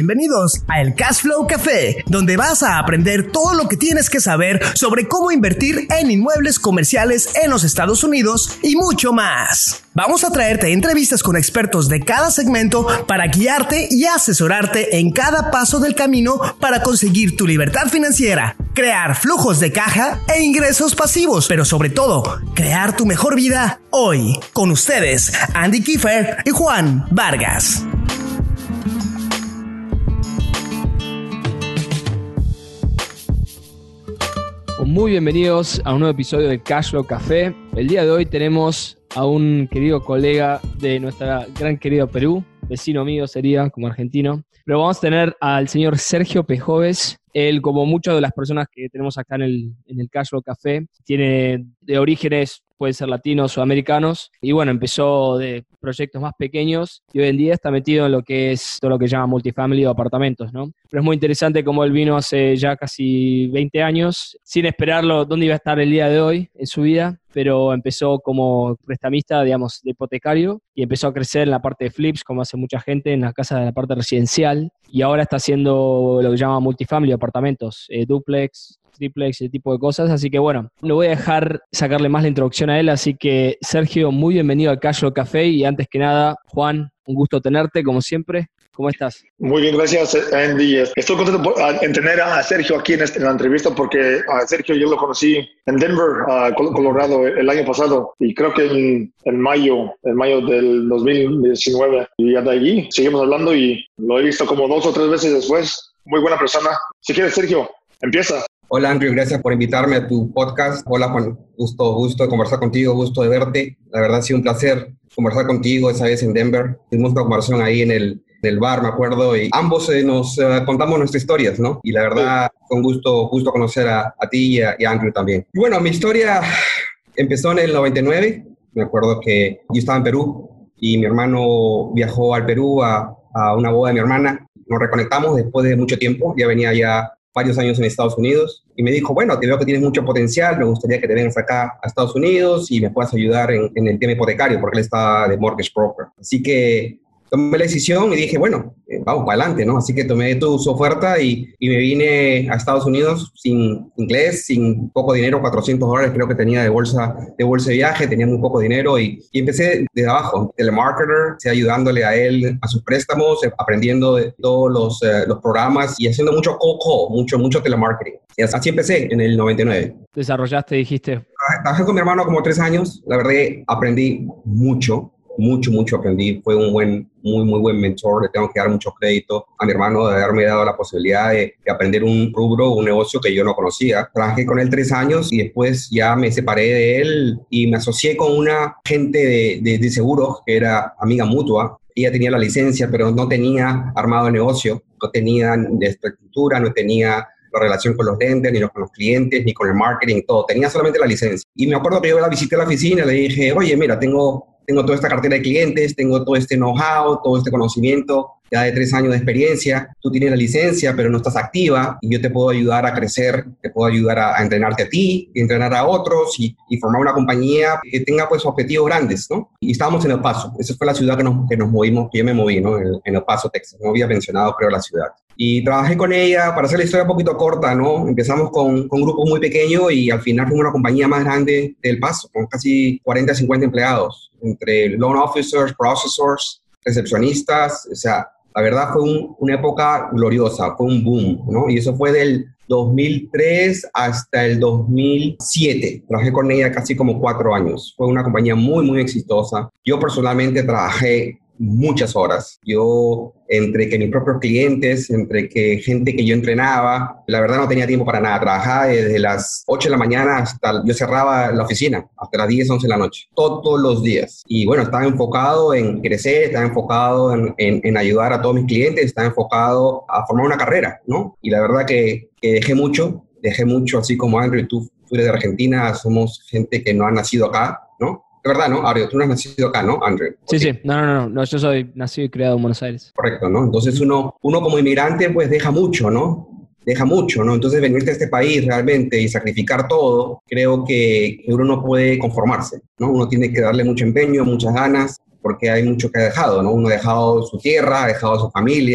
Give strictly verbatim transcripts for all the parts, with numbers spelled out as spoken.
bienvenidos a el Cashflow Café, donde vas a aprender todo lo que tienes que saber sobre cómo invertir en inmuebles comerciales en los Estados Unidos y mucho más. Vamos a traerte entrevistas con expertos de cada segmento para guiarte y asesorarte en cada paso del camino para conseguir tu libertad financiera, crear flujos de caja e ingresos pasivos, pero sobre todo, crear tu mejor vida hoy. Con ustedes, Andy Kiefer y Juan Vargas. Muy bienvenidos a un nuevo episodio de Cashflow Café. El día de hoy tenemos a un querido colega de nuestra gran querido Perú, vecino mío sería como argentino, pero vamos a tener al señor Sergio Pejoves. Él, como muchas de las personas que tenemos acá en el, en el Cashflow Café, tiene de orígenes, pueden ser latinos o americanos, y bueno, empezó de proyectos más pequeños y hoy en día está metido en lo que es todo lo que llama multifamily o apartamentos, ¿no? Pero es muy interesante cómo él vino hace ya casi veinte años, sin esperarlo dónde iba a estar el día de hoy en su vida, pero empezó como prestamista, digamos, de hipotecario y empezó a crecer en la parte de flips, como hace mucha gente, en la casa de la parte residencial, y ahora está haciendo lo que llama multifamily, apartamentos, eh, duplex, triplex, ese tipo de cosas. Así que bueno, no voy a dejar sacarle más la introducción a él, así que Sergio, muy bienvenido al Cashflow Café y antes que nada, Juan, un gusto tenerte como siempre. ¿Cómo estás? Muy bien, gracias Andy. Estoy contento por, uh, en tener a Sergio aquí en, este, en la entrevista porque a uh, Sergio yo lo conocí en Denver, uh, Colorado, el año pasado y creo que en, en mayo, en mayo del dos mil diecinueve. Y de allí seguimos hablando y lo he visto como dos o tres veces después. Muy buena persona. Si quieres, Sergio, empieza. Hola Andrew, gracias por invitarme a tu podcast. Hola Juan, gusto, gusto de conversar contigo, gusto de verte. La verdad ha sido un placer conversar contigo esa vez en Denver. Tuvimos una conversación ahí en el, en el bar, me acuerdo, y ambos eh, nos uh, contamos nuestras historias, ¿no? Y la verdad, fue un gusto, gusto conocer a, a ti y a, y a Andrew también. Y bueno, mi historia empezó en el noventa y nueve. Me acuerdo que yo estaba en Perú y mi hermano viajó al Perú a, a una boda de mi hermana. Nos reconectamos después de mucho tiempo, ya venía ya varios años en Estados Unidos, y me dijo, bueno, te veo que tienes mucho potencial, me gustaría que te vengas acá a Estados Unidos y me puedas ayudar en, en el tema hipotecario, porque él está de mortgage broker. Así que tomé la decisión y dije, bueno, eh, vamos para adelante, ¿no? Así que tomé tu su oferta y, y me vine a Estados Unidos sin inglés, sin poco dinero, cuatrocientos dólares creo que tenía de bolsa de bolsa de viaje, tenía muy poco dinero y, y empecé desde abajo, telemarketer, ayudándole a él a sus préstamos, aprendiendo de todos los, eh, los programas y haciendo mucho cold call, mucho, mucho telemarketing. Y así empecé en el noventa y nueve. Desarrollaste, dijiste. Trabajé con mi hermano como tres años, la verdad aprendí mucho. Mucho, mucho aprendí. Fue un buen, muy, muy buen mentor. Le tengo que dar mucho crédito a mi hermano de haberme dado la posibilidad de, de aprender un rubro, un negocio que yo no conocía. Trabajé con él tres años y después ya me separé de él y me asocié con una gente de, de, de seguros que era amiga mutua. Ella tenía la licencia, pero no tenía armado el negocio, no tenía estructura, no tenía la relación con los lenders, ni con los clientes, ni con el marketing, todo. Tenía solamente la licencia. Y me acuerdo que yo la visité a la oficina y le dije, oye, mira, tengo... Tengo toda esta cartera de clientes, tengo todo este know-how, todo este conocimiento, ya de tres años de experiencia. Tú tienes la licencia, pero no estás activa y yo te puedo ayudar a crecer, te puedo ayudar a, a entrenarte a ti, y entrenar a otros y, y formar una compañía que tenga pues objetivos grandes, ¿no? Y estábamos en El Paso. Esa fue la ciudad que nos, que nos movimos, que yo me moví, ¿no? En, en El Paso, Texas. No había mencionado, creo, la ciudad. Y trabajé con ella, para hacer la historia un poquito corta, ¿no? Empezamos con, con un grupo muy pequeño y al final fuimos una compañía más grande del Paso, con casi cuarenta a cincuenta empleados, entre loan officers, processors, recepcionistas. O sea, la verdad fue un, una época gloriosa, fue un boom, ¿no? Y eso fue del dos mil tres hasta el dos mil siete. Trabajé con ella casi como cuatro años. Fue una compañía muy, muy exitosa. Yo personalmente trabajé muchas horas. Yo, entre que mis propios clientes, entre que gente que yo entrenaba, la verdad no tenía tiempo para nada. Trabajaba desde las ocho de la mañana hasta, yo cerraba la oficina, hasta las diez, once de la noche, todos los días. Y bueno, estaba enfocado en crecer, estaba enfocado en, en, en ayudar a todos mis clientes, estaba enfocado a formar una carrera, ¿no? Y la verdad que, que dejé mucho, dejé mucho, así como Andrew, tú, tú eres de Argentina, somos gente que no ha nacido acá, ¿no? De verdad, ¿no? Ario, tú no has nacido acá, ¿no, Andrew? Sí, sí. No, no, no, no. Yo soy nacido y criado en Buenos Aires. Correcto, ¿no? Entonces uno, uno como inmigrante, pues deja mucho, ¿no? Deja mucho, ¿no? Entonces venirte a este país realmente y sacrificar todo, creo que uno no puede conformarse, ¿no? Uno tiene que darle mucho empeño, muchas ganas, porque hay mucho que ha dejado, ¿no? Uno ha dejado su tierra, ha dejado su familia,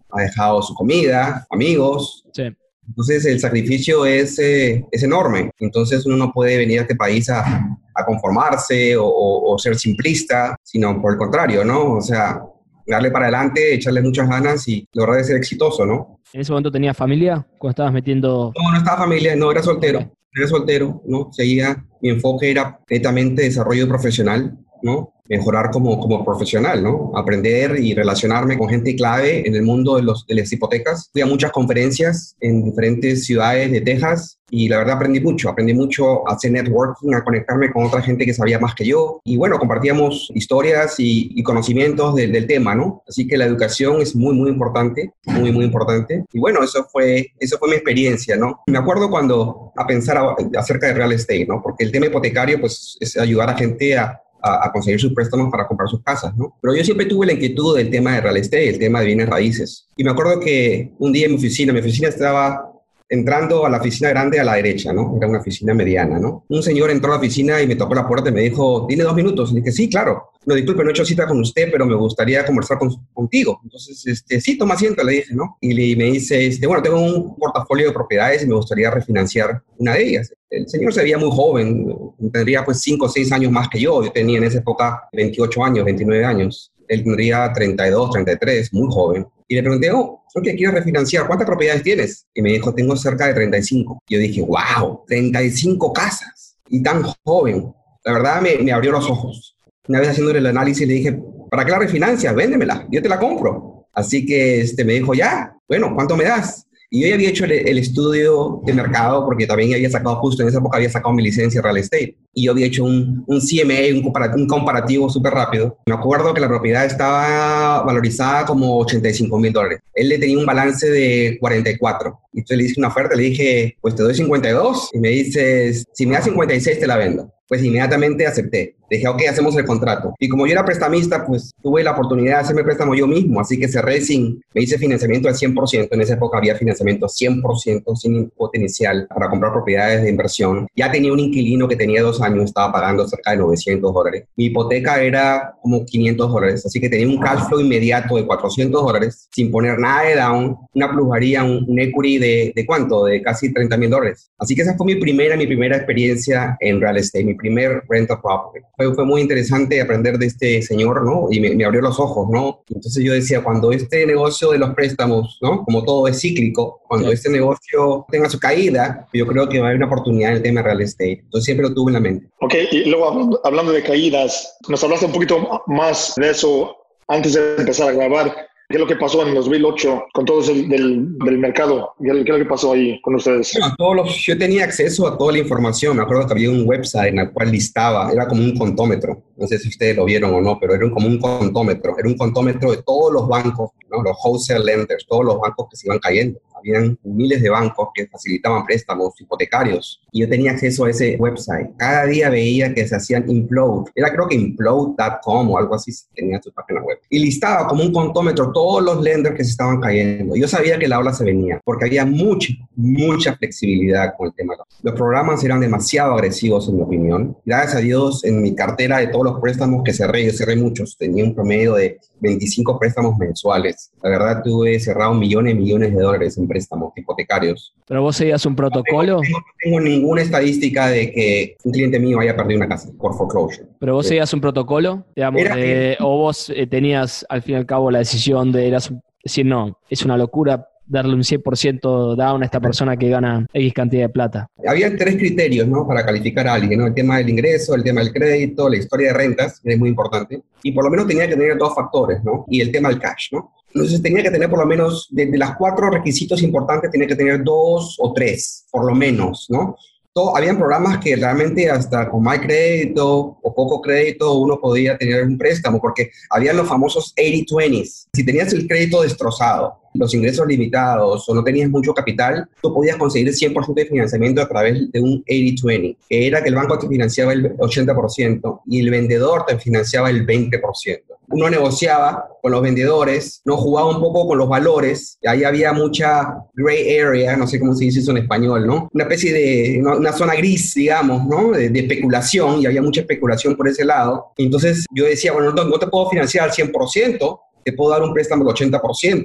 ha dejado su comida, amigos. Sí. Entonces el sacrificio es, eh, es enorme. Entonces uno no puede venir a este país a, a conformarse o, o, o ser simplista, sino por el contrario, ¿no? O sea, darle para adelante, echarle muchas ganas y lograr ser exitoso, ¿no? ¿En ese momento tenías familia? ¿Cuando estabas metiendo...? No, no estaba familia, no, era soltero. Era soltero, ¿no? Seguía, mi enfoque era netamente desarrollo profesional, ¿no? Mejorar como, como profesional, ¿no? Aprender y relacionarme con gente clave en el mundo de, los, de las hipotecas. Fui a muchas conferencias en diferentes ciudades de Texas y la verdad aprendí mucho. Aprendí mucho a hacer networking, a conectarme con otra gente que sabía más que yo. Y bueno, compartíamos historias y, y conocimientos de, del tema, ¿no? Así que la educación es muy, muy importante, muy, muy importante. Y bueno, eso fue, eso fue mi experiencia, ¿no? Me acuerdo cuando a pensar a, acerca de real estate, ¿no? Porque el tema hipotecario, pues, es ayudar a gente a A, a conseguir sus préstamos para comprar sus casas, ¿no? Pero yo siempre tuve la inquietud del tema de real estate, el tema de bienes raíces. Y me acuerdo que un día en mi oficina, mi oficina estaba entrando a la oficina grande a la derecha, ¿no? Era una oficina mediana, ¿no? Un señor entró a la oficina y me tocó la puerta y me dijo, ¿tiene dos minutos? Y dije, sí, claro. No, disculpe, no he hecho cita con usted, pero me gustaría conversar con, contigo. Entonces, este, sí, toma asiento, le dije, ¿no? Y le, me dice, este, bueno, tengo un portafolio de propiedades y me gustaría refinanciar una de ellas. El señor se veía muy joven, tendría pues cinco o seis años más que yo. Yo tenía en esa época veintiocho años, veintinueve años. Él tendría treinta y dos, treinta y tres, muy joven. Y le pregunté, oh, ¿qué quieres refinanciar? ¿Cuántas propiedades tienes? Y me dijo, tengo cerca de treinta y cinco. Yo dije, wow, treinta y cinco casas y tan joven. La verdad me, me abrió los ojos. Una vez haciéndole el análisis le dije, ¿para qué la refinancias? Véndemela, yo te la compro. Así que este, me dijo, ya, bueno, ¿cuánto me das? Y yo ya había hecho el, el estudio de mercado porque también había sacado, justo en esa época había sacado mi licencia de real estate. Y yo había hecho un, un C M A, un comparativo, un comparativo súper rápido. Me acuerdo que la propiedad estaba valorizada como ochenta y cinco mil dólares. Él le tenía un balance de cuarenta y cuatro. Y entonces le hice una oferta, le dije, pues te doy cincuenta y dos. Y me dices, si me das cincuenta y seis te la vendo. Pues inmediatamente acepté. Dije, ok, hacemos el contrato. Y como yo era prestamista, pues tuve la oportunidad de hacerme préstamo yo mismo. Así que cerré sin, me hice financiamiento al cien por ciento. En esa época había financiamiento cien por ciento sin cuota inicial para comprar propiedades de inversión. Ya tenía un inquilino que tenía dos años, estaba pagando cerca de novecientos dólares. Mi hipoteca era como quinientos dólares. Así que tenía un cash flow inmediato de cuatrocientos dólares sin poner nada de down, una plusvalía, un, un equity de, ¿de cuánto? De casi treinta mil dólares. Así que esa fue mi primera, mi primera experiencia en real estate, mi primer rental property. Fue, fue muy interesante aprender de este señor, ¿no? Y me, me abrió los ojos, ¿no? Entonces yo decía, cuando este negocio de los préstamos, ¿no? Como todo es cíclico, cuando sí. este negocio tenga su caída, yo creo que va a haber una oportunidad en el tema de real estate. Entonces siempre lo tuve en la mente. Ok, y luego hablando, hablando de caídas, nos hablaste un poquito más de eso antes de empezar a grabar. ¿Qué es lo que pasó en dos mil ocho con todo eso del, del mercado? ¿Qué es lo que pasó ahí con ustedes? Bueno, todos los, yo tenía acceso a toda la información. Me acuerdo que había un website en el cual listaba, era como un contómetro. No sé si ustedes lo vieron o no, pero era como un contómetro. Era un contómetro de todos los bancos, ¿no? Los wholesale lenders, todos los bancos que se iban cayendo. Habían miles de bancos que facilitaban préstamos hipotecarios y yo tenía acceso a ese website. Cada día veía que se hacían implode. Era creo que implode punto com o algo así, tenía su página web. Y listaba como un contómetro todos los lenders que se estaban cayendo. Yo sabía que la ola se venía porque había mucha, mucha flexibilidad con el tema. Los programas eran demasiado agresivos en mi opinión. Gracias a Dios en mi cartera de todos los préstamos que cerré, yo cerré muchos. Tenía un promedio de veinticinco préstamos mensuales. La verdad tuve cerrado millones y millones de dólares en préstamos hipotecarios. ¿Pero vos seguías un protocolo? No tengo, no tengo ninguna estadística de que un cliente mío haya perdido una casa por foreclosure. ¿Pero vos seguías un protocolo? Digamos, Era, de, ¿O vos eh, tenías al fin y al cabo la decisión de eras, decir, no, es una locura darle un cien por ciento down a esta persona que gana X cantidad de plata? Había tres criterios, ¿no? Para calificar a alguien, ¿no? El tema del ingreso, el tema del crédito, la historia de rentas, que es muy importante. Y por lo menos tenía que tener dos factores, ¿no? Y el tema del cash, ¿no? Entonces tenía que tener por lo menos, de, de las cuatro requisitos importantes, tenía que tener dos o tres, por lo menos, ¿no? Todo, habían programas que realmente hasta con mal crédito o poco crédito uno podía tener un préstamo, porque habían los famosos ochenta veinte. Si tenías el crédito destrozado, los ingresos limitados o no tenías mucho capital, tú podías conseguir el cien por ciento de financiamiento a través de un ochenta veinte, que era que el banco te financiaba el ochenta por ciento y el vendedor te financiaba el veinte por ciento. Uno negociaba con los vendedores, no jugaba un poco con los valores, ahí había mucha gray area, no sé cómo se dice eso en español, ¿no? Una especie de, una zona gris, digamos, ¿no? De, de especulación, y había mucha especulación por ese lado. Entonces yo decía, bueno, no, no te puedo financiar al cien por ciento, te puedo dar un préstamo del ochenta por ciento,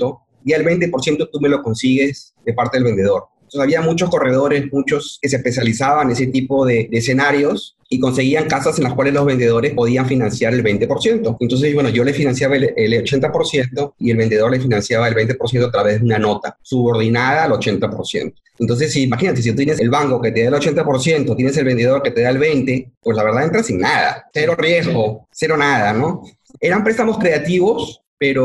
y el veinte por ciento tú me lo consigues de parte del vendedor. Entonces había muchos corredores, muchos que se especializaban en ese tipo de, de escenarios y conseguían casas en las cuales los vendedores podían financiar el veinte por ciento. Entonces, bueno, yo le financiaba el, el ochenta por ciento y el vendedor le financiaba el veinte por ciento a través de una nota subordinada al ochenta por ciento. Entonces, si, imagínate, si tú tienes el banco que te da el ochenta por ciento, tienes el vendedor que te da el veinte por ciento, pues la verdad entras sin nada, cero riesgo, cero nada, ¿no? Eran préstamos creativos,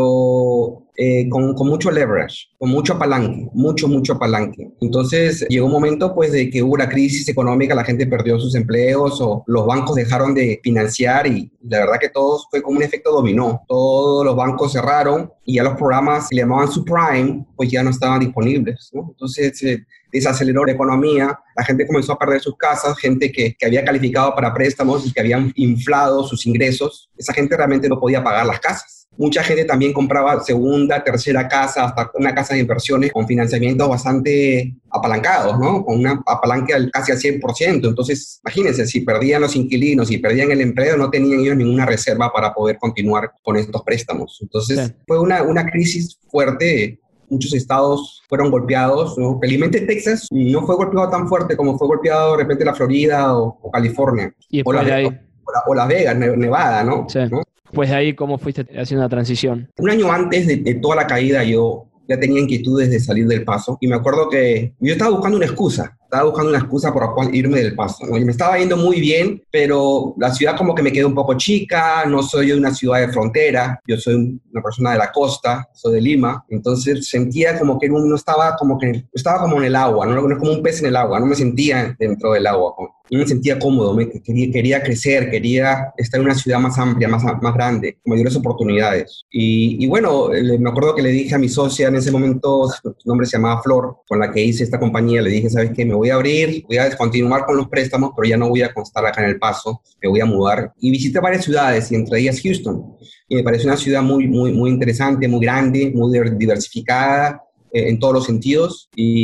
pero eh, con, con mucho leverage, con mucho palanque, mucho, mucho palanque. Entonces llegó un momento pues de que hubo una crisis económica, la gente perdió sus empleos o los bancos dejaron de financiar y la verdad que todo fue como un efecto dominó. Todos los bancos cerraron y ya los programas que le llamaban subprime pues ya no estaban disponibles, ¿no? Entonces eh, desaceleró la economía, la gente comenzó a perder sus casas, gente que, que había calificado para préstamos y que habían inflado sus ingresos, esa gente realmente no podía pagar las casas. Mucha gente también compraba segunda, tercera casa, hasta una casa de inversiones con financiamientos bastante apalancados, ¿no? Con una apalanque al, casi al cien por ciento. Entonces, imagínense, si perdían los inquilinos y perdían el empleo, no tenían ellos ninguna reserva para poder continuar con estos préstamos. Entonces, sí. fue una, una crisis fuerte. Muchos estados fueron golpeados, ¿no? Felizmente Texas no fue golpeado tan fuerte como fue golpeado de repente la Florida o, o California. Y o, la, de ahí... o, la, o Las Vegas, Nevada, ¿no? Sí. ¿no? Pues de ahí, ¿cómo fuiste haciendo la transición? Un año antes de, de toda la caída, yo ya tenía inquietudes de salir del Paso. Y me acuerdo que yo estaba buscando una excusa. Estaba buscando una excusa por la cual irme del Paso, ¿no? Y me estaba yendo muy bien, pero la ciudad como que me quedó un poco chica. No soy de una ciudad de frontera. Yo soy una persona de la costa. Soy de Lima. Entonces sentía como que uno estaba como que estaba como en el agua, ¿no? No es como un pez en el agua. No me sentía dentro del agua. No me sentía cómodo. Me quería, quería crecer. Quería estar en una ciudad más amplia, más, más grande, con mayores oportunidades. Y, y bueno, me acuerdo que le dije a mi socia en ese momento, su nombre se llamaba Flor, con la que hice esta compañía. Le dije, ¿sabes qué? Me voy a abrir, voy a descontinuar con los préstamos, pero ya no voy a constar acá en El Paso, me voy a mudar. Y visité varias ciudades, y entre ellas Houston. Y me pareció una ciudad muy, muy, muy interesante, muy grande, muy diversificada eh, en todos los sentidos.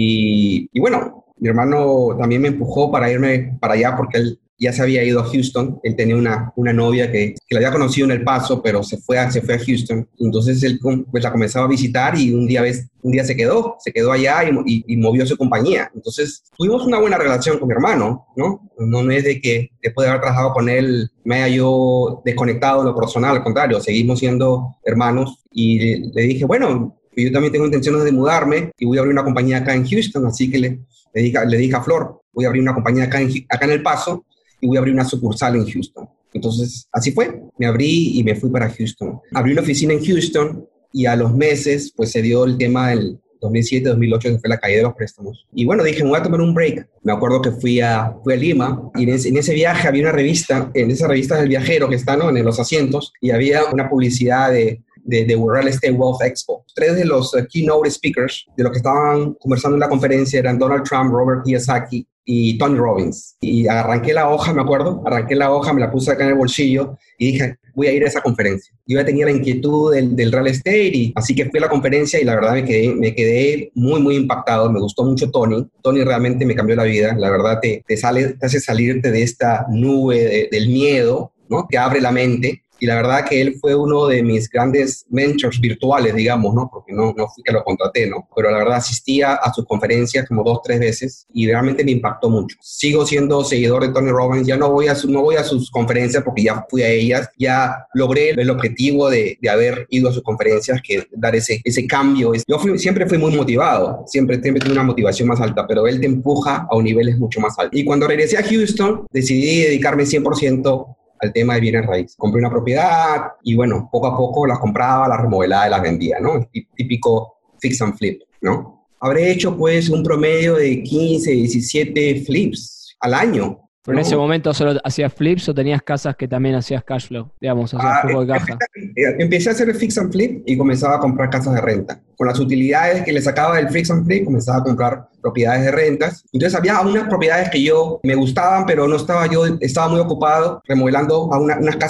Y, y bueno, mi hermano también me empujó para irme para allá porque él ya se había ido a Houston. Él tenía una, una novia que, que la había conocido en El Paso, pero se fue a, se fue a Houston. Entonces él pues, la comenzaba a visitar y un día, ves, un día se quedó, se quedó allá y, y, y movió su compañía. Entonces tuvimos una buena relación con mi hermano, ¿no? No es de que después de haber trabajado con él me haya yo desconectado en lo personal, al contrario, seguimos siendo hermanos. Y le, le dije, bueno, yo también tengo intenciones de mudarme y voy a abrir una compañía acá en Houston, así que le, le, dije, le dije a Flor, voy a abrir una compañía acá en, acá en El Paso y voy a abrir una sucursal en Houston. Entonces, así fue. Me abrí y me fui para Houston. Abrí una oficina en Houston y a los meses, pues se dio el tema del dos mil siete, dos mil ocho, que fue la caída de los préstamos. Y bueno, dije, me voy a tomar un break. Me acuerdo que fui a, fui a Lima y en ese, en ese viaje había una revista, en esa revista del viajero que está, ¿no?, en los asientos, y había una publicidad de de, de Real Estate Wealth Expo. Tres de los uh, keynote speakers de los que estaban conversando en la conferencia eran Donald Trump, Robert Kiyosaki y Tony Robbins. Y arranqué la hoja, me acuerdo, arranqué la hoja, me la puse acá en el bolsillo y dije, voy a ir a esa conferencia. Yo ya tenía la inquietud del, del real estate, y así que fui a la conferencia y la verdad me quedé, me quedé muy, muy impactado. Me gustó mucho Tony. Tony realmente me cambió la vida. La verdad te, te, sale, te hace salirte de esta nube de, del miedo, ¿no?, que abre la mente. Y la verdad que él fue uno de mis grandes mentors virtuales, digamos, ¿no? Porque no, no fui que lo contraté, ¿no? Pero la verdad asistía a sus conferencias como dos, tres veces y realmente me impactó mucho. Sigo siendo seguidor de Tony Robbins. Ya no voy a, su, no voy a sus conferencias porque ya fui a ellas. Ya logré el objetivo de, de haber ido a sus conferencias, que dar ese, ese cambio. Yo fui, siempre fui muy motivado. Siempre, siempre tuve una motivación más alta, pero él te empuja a niveles mucho más altos. Y cuando regresé a Houston, decidí dedicarme cien por ciento al tema de bienes raíces. Compré una propiedad y bueno, poco a poco las compraba, las remodelaba y las vendía, ¿no? El típico fix and flip, ¿no? Habré hecho pues un promedio de quince, diecisiete flips al año. ¿Pero en ¿no? ese momento solo hacías flips o tenías casas que también hacías cash flow? Digamos, hacías ah, flujo de caja. Empecé, empecé a hacer el fix and flip y comenzaba a comprar casas de renta. Con las utilidades que le sacaba del fix and flip, comenzaba a comprar propiedades de rentas. Entonces había unas propiedades que yo me gustaban, pero no estaba yo, estaba muy ocupado remodelando a una, unas casas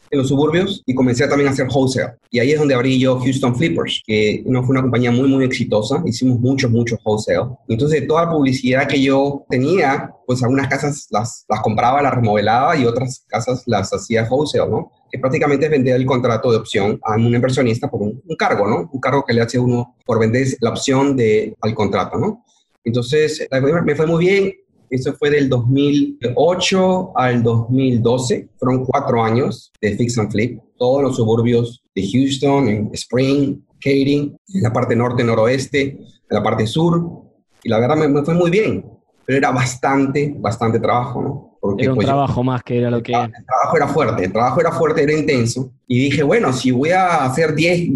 en los suburbios y comencé también a hacer wholesale. Y ahí es donde abrí yo Houston Flippers, que no fue una compañía muy, muy exitosa. Hicimos muchos, muchos wholesale. Entonces, toda la publicidad que yo tenía, pues algunas casas las, las compraba, las remodelaba y otras casas las hacía wholesale, ¿no? Que prácticamente es vender el contrato de opción a un inversionista por un, un cargo, ¿no? Un cargo que le hace uno por vender la opción de, al contrato, ¿no? Entonces, me fue muy bien. Eso fue del dos mil ocho al dos mil doce. Fueron cuatro años de fix and flip. Todos los suburbios de Houston, en Spring, Katy, en la parte norte, noroeste, en la parte sur. Y la verdad me, me fue muy bien. Pero era bastante, bastante trabajo, ¿no? Porque, era un pues, trabajo más que era lo que... El trabajo era fuerte, el trabajo era fuerte, era intenso. Y dije, bueno, si voy a hacer diez,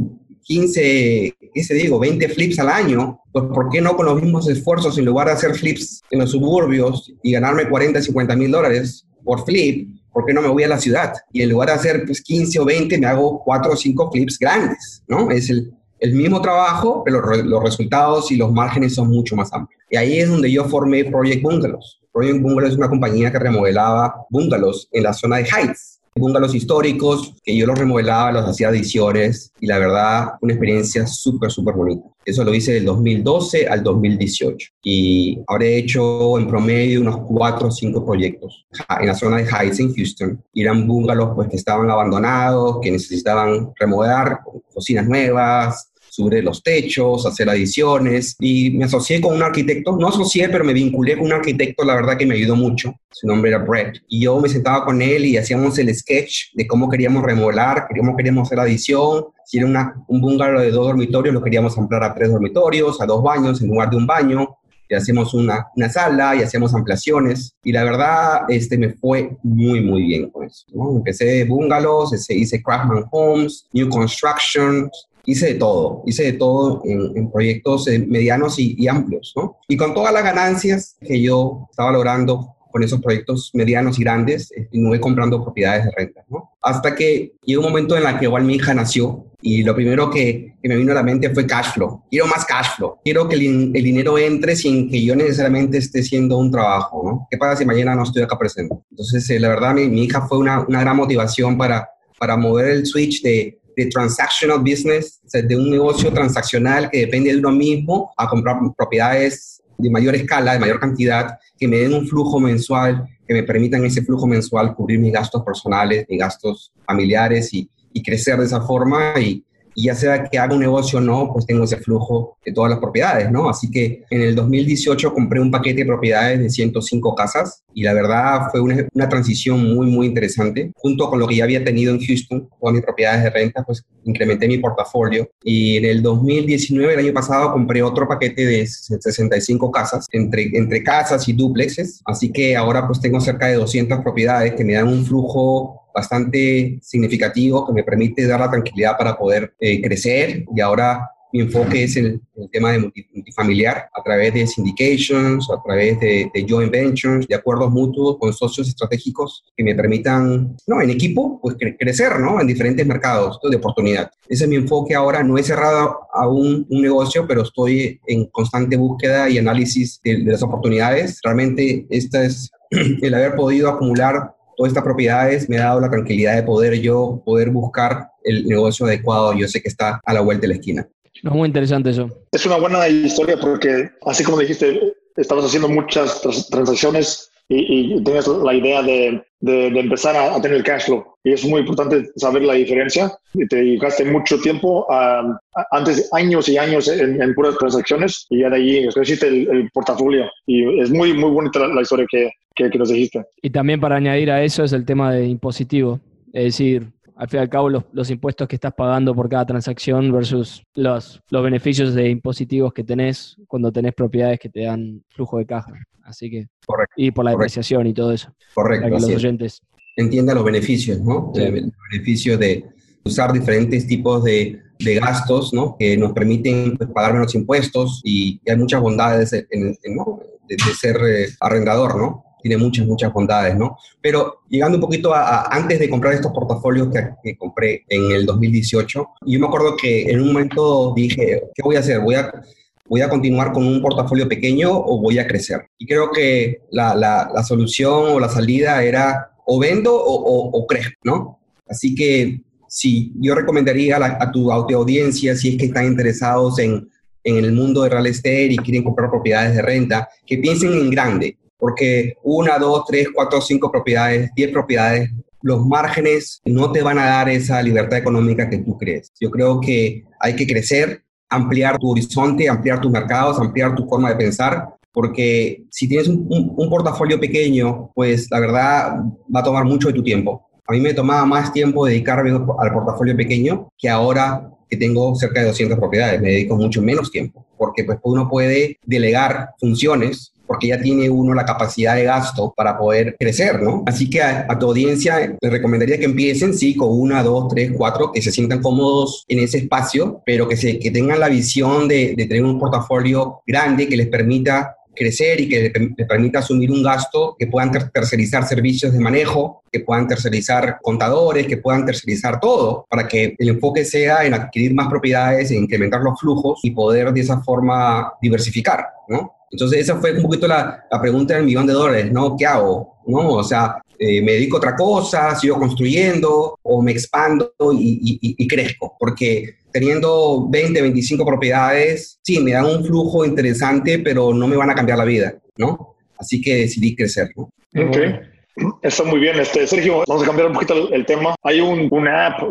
quince, ¿qué se digo? veinte flips al año, pues ¿por qué no con los mismos esfuerzos, en lugar de hacer flips en los suburbios y ganarme cuarenta, cincuenta mil dólares por flip, ¿por qué no me voy a la ciudad? Y en lugar de hacer pues, quince o veinte, me hago cuatro o cinco flips grandes, ¿no? Es el, el mismo trabajo, pero los, los resultados y los márgenes son mucho más amplios. Y ahí es donde yo formé Project Bungalows. Project Bungalows es una compañía que remodelaba bungalows en la zona de Heights. Bungalows históricos, que yo los remodelaba, los hacía adiciones, y la verdad, una experiencia súper, súper bonita. Eso lo hice del dos mil doce al dos mil dieciocho. Y habré hecho en promedio unos cuatro o cinco proyectos en la zona de Heights en Houston. Y eran bungalows pues, que estaban abandonados, que necesitaban remodelar, cocinas nuevas, subir los techos, hacer adiciones, y me asocié con un arquitecto, no asocié, pero me vinculé con un arquitecto, la verdad que me ayudó mucho, su nombre era Brett, y yo me sentaba con él y hacíamos el sketch de cómo queríamos remodelar, cómo queríamos hacer adición, si era una, un bungalow de dos dormitorios, lo queríamos ampliar a tres dormitorios, a dos baños en lugar de un baño, y hacíamos una, una sala y hacíamos ampliaciones, y la verdad este, me fue muy, muy bien con eso, ¿no? Empecé de bungalows, hice Craftsman Homes, New Construction. Hice de todo, hice de todo en, en proyectos eh, medianos y, y amplios, ¿no? Y con todas las ganancias que yo estaba logrando con esos proyectos medianos y grandes, eh, continué comprando propiedades de renta, ¿no? Hasta que llegó un momento en el que igual mi hija nació y lo primero que, que me vino a la mente fue cash flow. Quiero más cash flow. Quiero que el, el dinero entre sin que yo necesariamente esté haciendo un trabajo, ¿no? ¿Qué pasa si mañana no estoy acá presente? Entonces, eh, la verdad, mi, mi hija fue una, una gran motivación para, para mover el switch de de transactional business, o sea, de un negocio transaccional que depende de uno mismo, a comprar propiedades de mayor escala, de mayor cantidad, que me den un flujo mensual, que me permitan ese flujo mensual cubrir mis gastos personales, mis gastos familiares y, y crecer de esa forma. Y, y ya sea que haga un negocio o no, pues tengo ese flujo de todas las propiedades, ¿no? Así que en el dos mil dieciocho compré un paquete de propiedades de ciento cinco casas y la verdad fue una, una transición muy, muy interesante. Junto con lo que ya había tenido en Houston, todas mis propiedades de renta, pues incrementé mi portafolio. Y en el dos mil diecinueve, el año pasado, compré otro paquete de sesenta y cinco casas, entre, entre casas y duplexes. Así que ahora pues tengo cerca de doscientas propiedades que me dan un flujo bastante significativo que me permite dar la tranquilidad para poder eh, crecer, y ahora mi enfoque es el, el tema de multifamiliar a través de syndications, a través de, de joint ventures, de acuerdos mutuos con socios estratégicos que me permitan, no, en equipo, pues cre crecer, ¿no? En diferentes mercados de oportunidad. Ese es mi enfoque ahora. No he cerrado aún un negocio, pero estoy en constante búsqueda y análisis de, de las oportunidades. Realmente esta es el haber podido acumular todas estas propiedades me ha dado la tranquilidad de poder yo poder buscar el negocio adecuado. Yo sé que está a la vuelta de la esquina. No, muy interesante eso. Es una buena historia porque, así como dijiste, estabas haciendo muchas trans transacciones y, y tenías la idea de, de, de empezar a, a tener cash flow. Y es muy importante saber la diferencia. Y te dedicaste mucho tiempo, a, a, antes años y años en, en puras transacciones, y ya de ahí hiciste el, el portafolio. Y es muy, muy bonita la, la historia que, que, que nos dijiste. Y también para añadir a eso es el tema de impositivo. Es decir, al fin y al cabo los, los impuestos que estás pagando por cada transacción versus los, los beneficios de impositivos que tenés cuando tenés propiedades que te dan flujo de caja. Así que, correcto, y por la correcto. depreciación y todo eso. Correcto. Para que los oyentes entiendan los beneficios, ¿no? Sí. El beneficio de usar diferentes tipos de, de gastos, ¿no? Que nos permiten pues, pagar menos impuestos, y, y hay muchas bondades en, en, ¿no? de, de ser eh, arrendador, ¿no? Tiene muchas, muchas bondades, ¿no? Pero llegando un poquito a, a antes de comprar estos portafolios que, que compré en el dos mil dieciocho, yo me acuerdo que en un momento dije, ¿qué voy a hacer? ¿Voy a, voy a continuar con un portafolio pequeño o voy a crecer? Y creo que la, la, la solución o la salida era o vendo o, o, o crezco, ¿no? Así que sí, yo recomendaría a, la, a tu audiencia, si es que están interesados en, en el mundo de real estate y quieren comprar propiedades de renta, que piensen en grande, porque una, dos, tres, cuatro, cinco propiedades, diez propiedades, los márgenes no te van a dar esa libertad económica que tú crees. Yo creo que hay que crecer, ampliar tu horizonte, ampliar tus mercados, ampliar tu forma de pensar, porque si tienes un, un, un portafolio pequeño, pues la verdad va a tomar mucho de tu tiempo. A mí me tomaba más tiempo dedicarme al portafolio pequeño que ahora que tengo cerca de doscientas propiedades. Me dedico mucho menos tiempo, porque pues uno puede delegar funciones, porque ya tiene uno la capacidad de gasto para poder crecer, ¿no? Así que a, a tu audiencia les recomendaría que empiecen, sí, con una, dos, tres, cuatro, que se sientan cómodos en ese espacio, pero que, se, que tengan la visión de, de tener un portafolio grande que les permita crecer y que les permita asumir un gasto, que puedan ter tercerizar servicios de manejo, que puedan tercerizar contadores, que puedan tercerizar todo, para que el enfoque sea en adquirir más propiedades, en incrementar los flujos y poder de esa forma diversificar, ¿no? Entonces esa fue un poquito la, la pregunta del millón de dólares, ¿no? ¿Qué hago? ¿No? O sea, eh, ¿me dedico a otra cosa? ¿Sigo construyendo? ¿O me expando y, y, y crezco? Porque teniendo veinte, veinticinco propiedades, sí, me dan un flujo interesante, pero no me van a cambiar la vida, ¿no? Así que decidí crecer, ¿no? Ok. Está muy bien. Este, Sergio, vamos a cambiar un poquito el, el tema. ¿Hay un, una app o,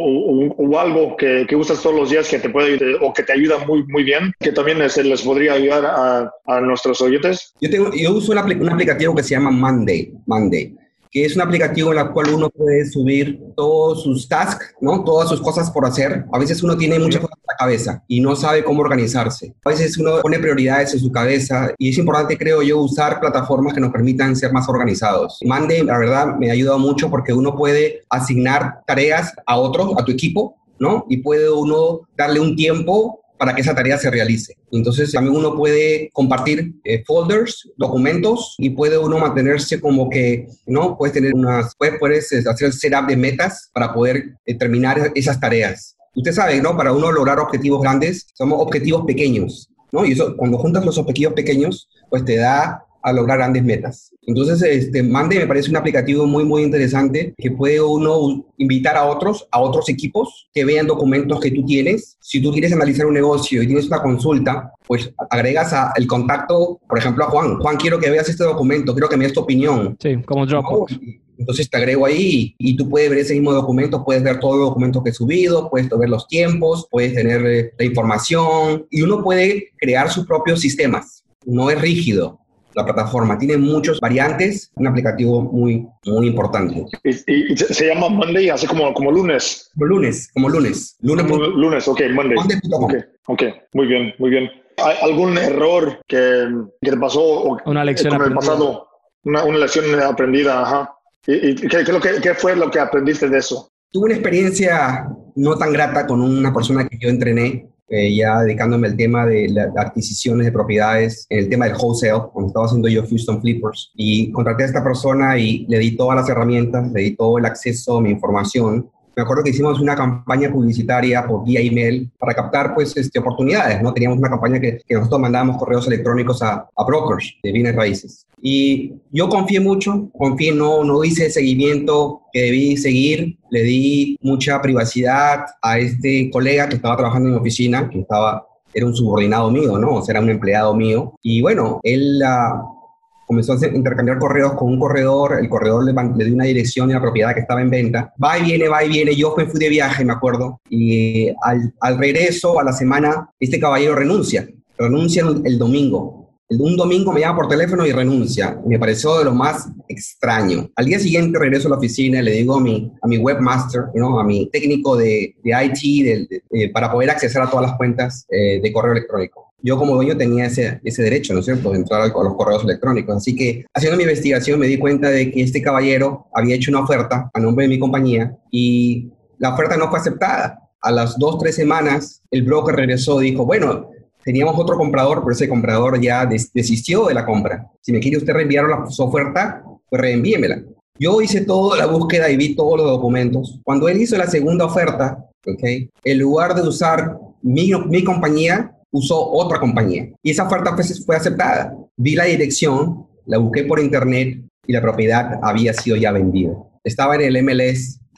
o, o algo que, que usas todos los días que te puede o que te ayuda muy, muy bien, que también este, les podría ayudar a, a nuestros oyentes? Yo, tengo, yo uso una, un aplicativo que se llama Monday, Monday, que es un aplicativo en el cual uno puede subir todos sus tasks, ¿no? Todas sus cosas por hacer. A veces uno tiene muchas cosas en la cabeza y no sabe cómo organizarse. A veces uno pone prioridades en su cabeza y es importante, creo yo, usar plataformas que nos permitan ser más organizados. Monday, la verdad, me ha ayudado mucho porque uno puede asignar tareas a otros, a tu equipo, ¿no? Y puede uno darle un tiempo para que esa tarea se realice. Entonces, también uno puede compartir eh, folders, documentos, y puede uno mantenerse como que, ¿no? Puedes tener unas, puedes, puedes hacer el setup de metas para poder eh, terminar esas tareas. Usted sabe, ¿no? Para uno lograr objetivos grandes, somos objetivos pequeños, ¿no? Y eso, cuando juntas los objetivos pequeños, pues te da a lograr grandes metas. Entonces, este, Monday me parece un aplicativo muy, muy interesante que puede uno invitar a otros, a otros equipos que vean documentos que tú tienes. Si tú quieres analizar un negocio y tienes una consulta, pues agregas a el contacto, por ejemplo, a Juan. Juan, quiero que veas este documento, quiero que me des tu opinión. Sí, como Dropbox. Entonces te agrego ahí y tú puedes ver ese mismo documento, puedes ver todos los documentos que he subido, puedes ver los tiempos, puedes tener eh, la información y uno puede crear sus propios sistemas. No es rígido. La plataforma tiene muchas variantes, un aplicativo muy, muy importante. ¿Y, y, y se llama Monday, así como, como lunes? Como lunes, como lunes. Lunes, como lunes, ok, Monday. Monday punto com. Okay, ok, muy bien, muy bien. ¿Hay algún error que, que te pasó o, una lección con el pasado? Una, una lección aprendida, ajá. ¿Y, y qué, qué, qué, qué fue lo que aprendiste de eso? Tuve una experiencia no tan grata con una persona que yo entrené, Eh, ya dedicándome al tema de las adquisiciones de propiedades, en el tema del wholesale, cuando estaba haciendo yo Houston Flippers, y contraté a esta persona y le di todas las herramientas, le di todo el acceso a mi información. Me acuerdo que hicimos una campaña publicitaria por vía email para captar pues, este, oportunidades, ¿no? Teníamos una campaña que, que nosotros mandábamos correos electrónicos a, a brokers de bienes raíces. Y yo confié mucho, confié, no, no hice el seguimiento que debí seguir, le di mucha privacidad a este colega que estaba trabajando en mi oficina, que estaba, era un subordinado mío, ¿no? O sea, era un empleado mío. Y bueno, él uh, comenzó a hacer, intercambiar correos con un corredor, el corredor le, le dio una dirección de la propiedad que estaba en venta. Va y viene, va y viene, yo me fui de viaje, me acuerdo, y al, al regreso, a la semana, este caballero renuncia, renuncia el, el domingo. Un domingo me llama por teléfono y renuncia. Me pareció de lo más extraño. Al día siguiente regreso a la oficina y le digo a mi, a mi webmaster, ¿no? A mi técnico de, de I T de, de, de, para poder acceder a todas las cuentas eh, de correo electrónico. Yo como dueño tenía ese, ese derecho, ¿no es cierto?, de entrar a los correos electrónicos. Así que haciendo mi investigación me di cuenta de que este caballero había hecho una oferta a nombre de mi compañía y la oferta no fue aceptada. A las dos, tres semanas el broker regresó y dijo, bueno, teníamos otro comprador, pero ese comprador ya des desistió de la compra. Si me quiere usted reenviar la, su oferta, pues reenvíemela. Yo hice toda la búsqueda y vi todos los documentos. Cuando él hizo la segunda oferta, ¿okay?, en lugar de usar mi, mi compañía, usó otra compañía. Y esa oferta fue, fue aceptada. Vi la dirección, la busqué por internet y la propiedad había sido ya vendida. Estaba en el M L S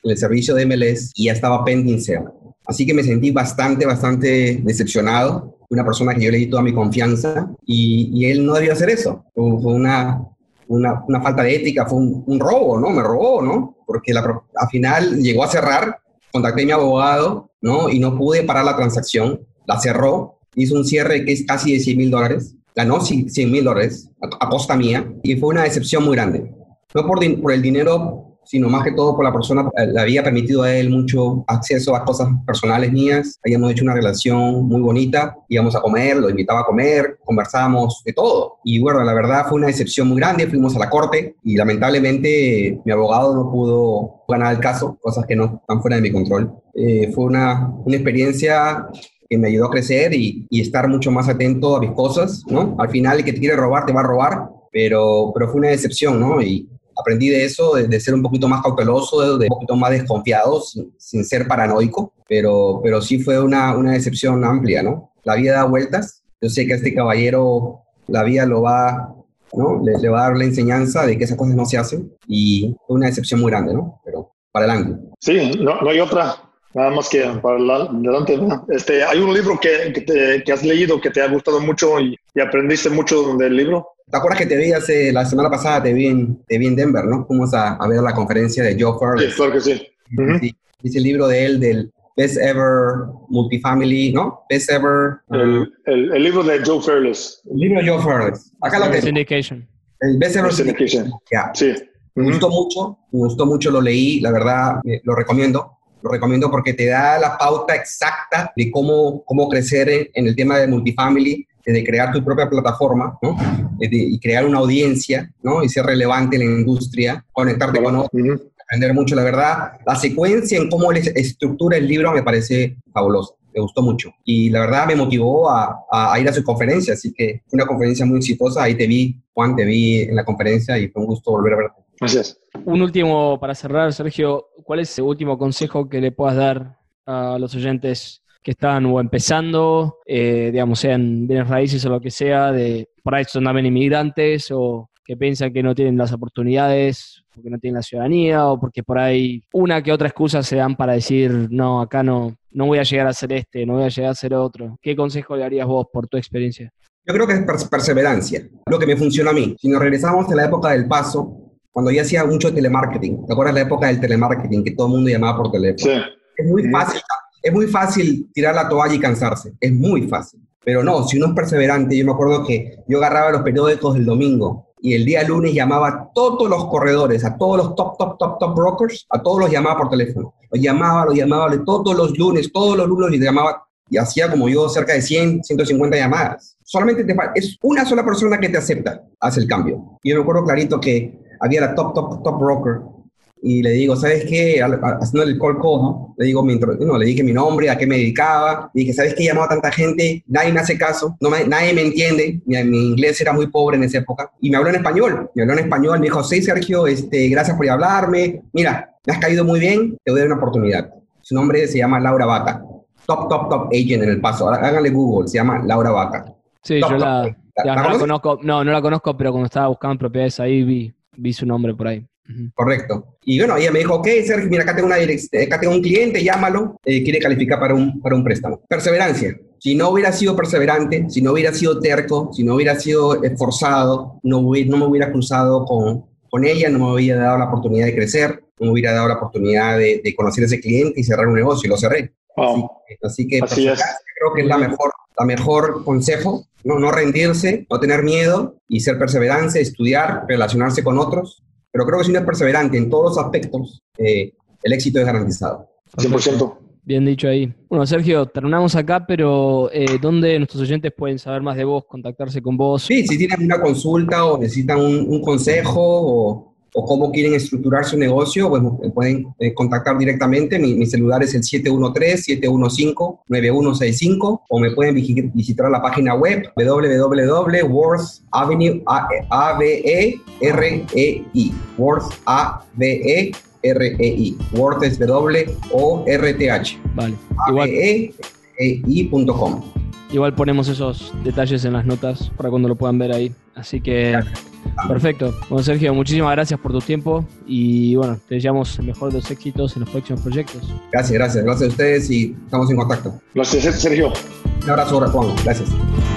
en el servicio de M L S y ya estaba pending sale. Así que me sentí bastante, bastante decepcionado. Una persona que yo le di toda mi confianza y, y él no debió hacer eso. Fue, fue una, una, una falta de ética, fue un, un robo, ¿no? Me robó, ¿no? Porque la, al final llegó a cerrar, contacté a mi abogado, ¿no? Y no pude parar la transacción, la cerró, hizo un cierre que es casi de cien mil dólares, ganó cien mil dólares a, a costa mía y fue una decepción muy grande. No por, din- por el dinero, sino más que todo por la persona. Le había permitido a él mucho acceso a cosas personales mías, habíamos hecho una relación muy bonita, íbamos a comer, lo invitaba a comer, conversábamos de todo. Y bueno, la verdad fue una decepción muy grande, fuimos a la corte y lamentablemente mi abogado no pudo ganar el caso, cosas que no están fuera de mi control. Eh, fue una, una experiencia que me ayudó a crecer y, y estar mucho más atento a mis cosas, ¿no? Al final el que te quiere robar te va a robar, pero, pero fue una decepción, ¿no? Y aprendí de eso, de, de ser un poquito más cauteloso, de, de un poquito más desconfiado, sin, sin ser paranoico, pero, pero sí fue una, una decepción amplia, ¿no? La vida da vueltas. Yo sé que a este caballero la vida lo va, ¿no? Le, le va a dar la enseñanza de que esas cosas no se hacen y fue una decepción muy grande, ¿no? Pero para adelante. Sí, no, no hay otra. Nada más que para adelante, ¿no? Este, ¿hay un libro que, que, te, que has leído que te ha gustado mucho y, y aprendiste mucho del libro? ¿Te acuerdas que te vi hace, la semana pasada, te vi en, te vi en Denver, ¿no? Fuimos a, a ver la conferencia de Joe Fairless. Sí, claro que sí. Uh-huh. Sí, dice el libro de él del Best Ever Multifamily, ¿no? Best Ever... El, el, el libro de Joe Fairless. El libro de Joe Fairless. Acá lo tengo. Syndication. El Best Ever Syndication. Yeah. Sí. Me gustó mucho, me gustó mucho, lo leí, la verdad, lo recomiendo. Lo recomiendo porque te da la pauta exacta de cómo, cómo crecer en el tema de multifamily, de crear tu propia plataforma, ¿no? De, y crear una audiencia, ¿no? Y ser relevante en la industria, conectarte con otros, uh-huh. Aprender mucho, la verdad. La secuencia en cómo él estructura el libro me parece fabulosa, me gustó mucho. Y la verdad me motivó a, a, a ir a su conferencia, así que fue una conferencia muy exitosa. Ahí te vi, Juan, te vi en la conferencia y fue un gusto volver a verte. Gracias. Un último para cerrar, Sergio, ¿cuál es el último consejo que le puedas dar a los oyentes que están o empezando, eh, digamos, sean bienes raíces o lo que sea, de por ahí son también inmigrantes o que piensan que no tienen las oportunidades porque no tienen la ciudadanía o porque por ahí una que otra excusa se dan para decir, no, acá no, no voy a llegar a ser este, no voy a llegar a ser otro? ¿Qué consejo le darías vos por tu experiencia? Yo creo que es perseverancia, lo que me funciona a mí. Si nos regresamos a la época del Paso, cuando yo hacía mucho telemarketing, ¿te acuerdas la época del telemarketing que todo el mundo llamaba por teléfono? Sí. Es muy fácil, es muy fácil tirar la toalla y cansarse, es muy fácil. Pero no, si uno es perseverante, yo me acuerdo que yo agarraba los periódicos del domingo y el día lunes llamaba a todos los corredores, a todos los top, top, top, top brokers, a todos los llamaba por teléfono. Los llamaba, los llamaba todos los lunes, todos los lunes les llamaba y hacía como yo cerca de cien, ciento cincuenta llamadas. Solamente te, es una sola persona que te acepta, hace el cambio. Y yo me acuerdo clarito que había la top, top, top broker y le digo, ¿sabes qué? Haciendo el call call, ¿no? Le digo, mi, no, le dije mi nombre, a qué me dedicaba, y dije, ¿sabes qué? He llamado a tanta gente, nadie me hace caso, no me, nadie me entiende, mi, mi inglés era muy pobre en esa época, y me habló en español, me habló en español, me dijo, sí, Sergio, este, gracias por hablarme, mira, me has caído muy bien, te voy a dar una oportunidad. Su nombre se llama Laura Vaca, top, top, top agent en El Paso, háganle Google, se llama Laura Vaca. Sí, top, yo top, la, ¿La, ya, ¿la no la conozco, no, no la conozco, pero cuando estaba buscando propiedades ahí vi, vi su nombre por ahí. Correcto. Y bueno, ella me dijo, ok, Sergio, mira, acá tengo, una direct- acá tengo un cliente, llámalo, eh, quiere calificar para un, para un préstamo. Perseverancia. Si no hubiera sido perseverante, si no hubiera sido terco, si no hubiera sido esforzado, no, hubiera, no me hubiera cruzado con, con ella, no me hubiera dado la oportunidad de crecer, no me hubiera dado la oportunidad de, de conocer a ese cliente y cerrar un negocio, y lo cerré. Wow. Así, así que Así es. Creo que es la mejor, la mejor consejo, ¿no? No rendirse, no tener miedo y ser perseverante, estudiar, relacionarse con otros. Pero creo que si uno es perseverante en todos los aspectos, eh, el éxito es garantizado. cien por ciento. Bien dicho ahí. Bueno, Sergio, terminamos acá, pero eh, ¿dónde nuestros oyentes pueden saber más de vos, contactarse con vos? Sí, si tienen una consulta o necesitan un, un consejo o, o cómo quieren estructurar su negocio, pues pueden eh, contactar directamente. Mi, mi celular es el siete uno tres, siete uno cinco, nueve uno seis cinco o me pueden visitar la página web w w w punto worth avenue a v e r e i worth a v e r e i Worth es W O R T H. Vale. A V E R E I punto com. Igual ponemos esos detalles en las notas para cuando lo puedan ver ahí. Así que, Perfecto. Bueno, Sergio, muchísimas gracias por tu tiempo y bueno, te deseamos el mejor de los éxitos en los próximos proyectos. Gracias, gracias. Gracias a ustedes y estamos en contacto. Gracias, Sergio. Un abrazo, Juan. Gracias.